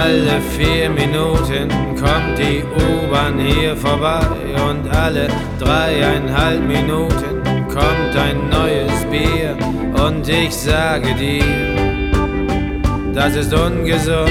Alle 4 Minuten kommt die U-Bahn hier vorbei und alle 3,5 Minuten kommt ein neues Bier und ich sage dir, das ist ungesund.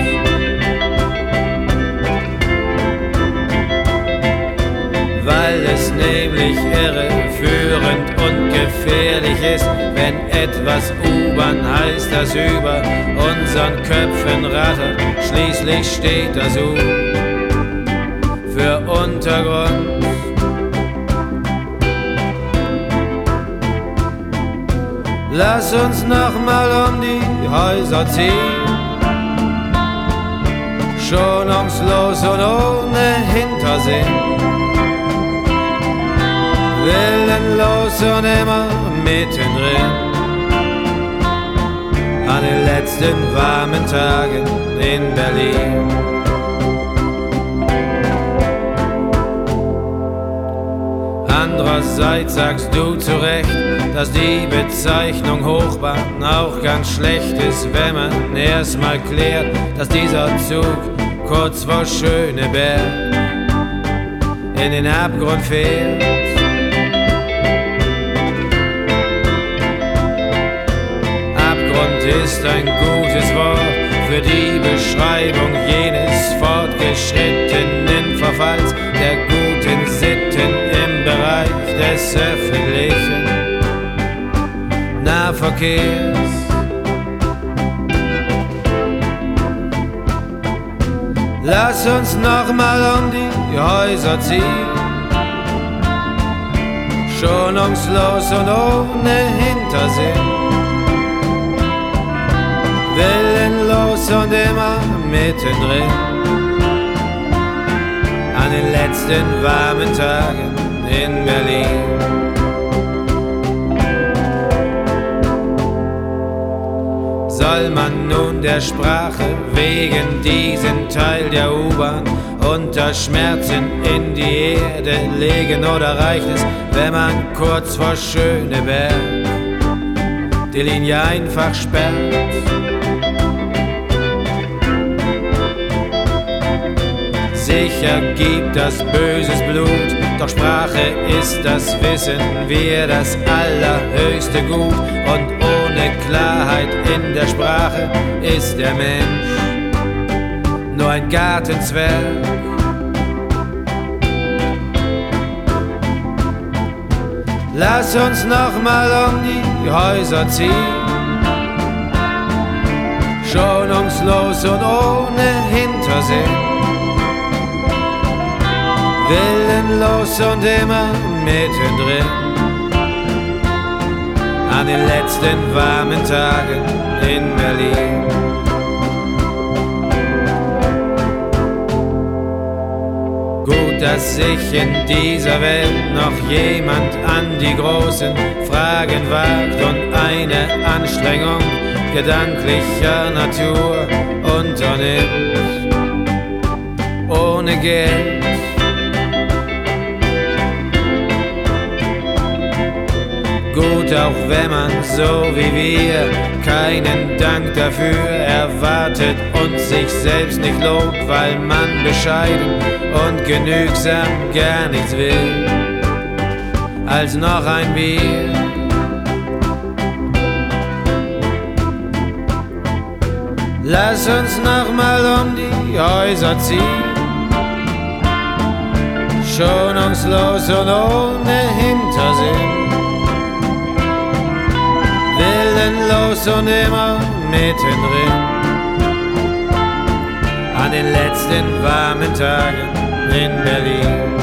Weil es nämlich irreführend und gefährlich ist, wenn etwas U-Bahn heißt, das über unseren Köpfen rattert. Schließlich steht das U für Untergrund. Lass uns noch mal um die Häuser ziehen, schonungslos und ohne Hintersinn. Willenlos und immer mittendrin, an den letzten warmen Tagen in Berlin. Andererseits sagst du zu Recht, dass die Bezeichnung Hochbahn auch ganz schlecht ist, wenn man erstmal klärt, dass dieser Zug kurz vor Schöneberg in den Abgrund fährt. Ist ein gutes Wort für die Beschreibung jenes fortgeschrittenen Verfalls der guten Sitten im Bereich des öffentlichen Nahverkehrs. Lass uns noch mal um die Häuser ziehen, schonungslos und ohne Hintersinn. Willenlos und immer mittendrin, an den letzten warmen Tagen in Berlin. Soll man nun der Sprache wegen diesen Teil der U-Bahn unter Schmerzen in die Erde legen, oder reicht es, wenn man kurz vor Schöneberg die Linie einfach sperrt? Sicher gibt das böses Blut, doch Sprache ist das Wissen, wir das allerhöchste Gut. Und ohne Klarheit in der Sprache ist der Mensch nur ein Gartenzwerg. Lass uns noch mal um die Häuser ziehen, schonungslos und ohne Hintersinn. Willenlos und immer mittendrin, an den letzten warmen Tagen in Berlin. Gut, dass sich in dieser Welt noch jemand an die großen Fragen wagt und eine Anstrengung gedanklicher Natur unternimmt, ohne Geld. Gut, auch wenn man so wie wir keinen Dank dafür erwartet und sich selbst nicht lobt, weil man bescheiden und genügsam gar nichts will als noch ein Bier. Lass uns noch mal um die Häuser ziehen, schonungslos und ohne Hintersinn. Willenlos und immer mittendrin, an den letzten warmen Tagen in Berlin.